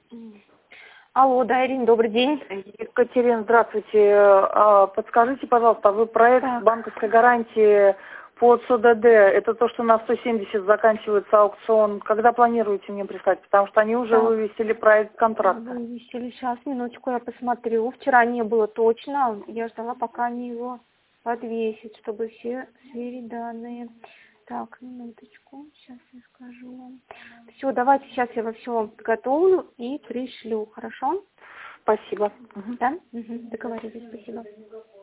Алло, да, Ирина, добрый день. Екатерина, здравствуйте. Подскажите, пожалуйста, вы проект банковской гарантии по ЦОДД, это то, что на 170 заканчивается аукцион, когда планируете мне прислать? Потому что они уже вывесили проект контракта. Вывесили, сейчас, минуточку, я посмотрю. Вчера не было точно, я ждала, пока они его подвесят, чтобы все сверить данные. Так, минуточку, сейчас я скажу вам. Все, давайте сейчас я все подготовлю и пришлю, хорошо? Спасибо. Да? Договорились, спасибо.